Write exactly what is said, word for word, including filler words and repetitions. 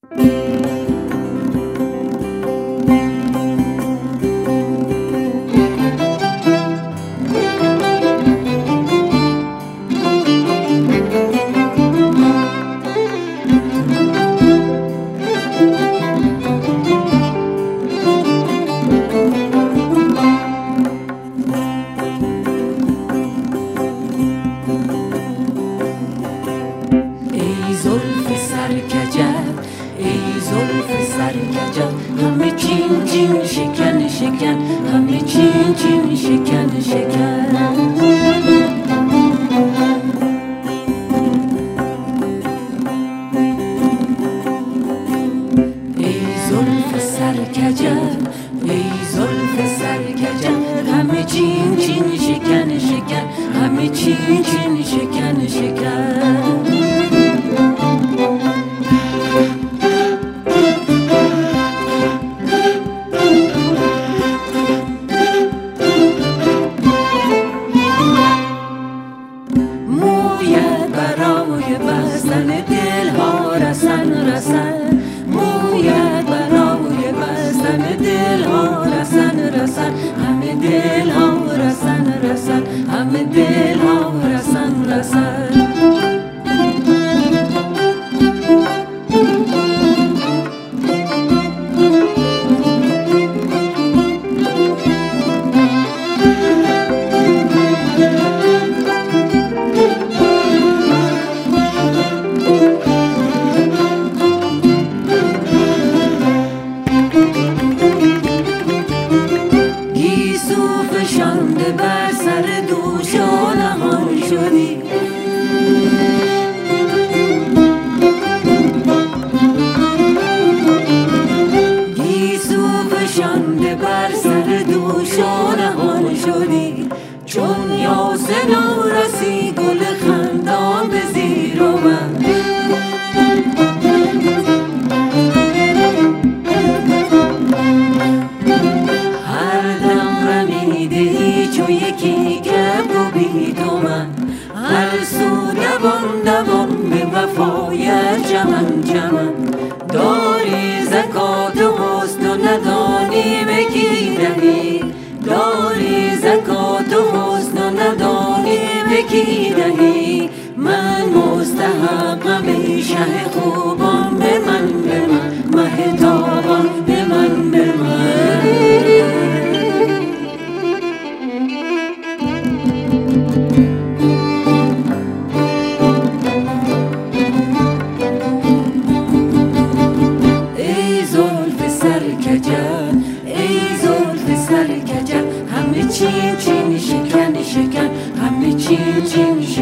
ای زلف سرکجت همه چین چین شکن شکن همه چین چین شکن شکن ای زلف سرکجت ای زلف سرکجت همه چین چین شکن شکن همه چین چین شکن شکن بستن دل ها رسن رسن مویت برای بستن دل ها رسن رسن همه دل ها رسن رسن همه دل ها رسن رسن فشانده بر سر دوش و نهان شدی گیسو فشانده بر سر دوش و نهان شدی چون یاسن رسی گل خندان به زیر آمد چو یکی کبک و بی تو من هر سو دوان دوان به وفایت چمن چمن داری زکات و حسن و ندانی به کی دهی داری زکات و حسن و ندانی به کی دهی من مستحقم ای شه خوبان به من به من مه تابان به من به من ای زلف سرکجت همه چین چین شکن شکن همه چین چین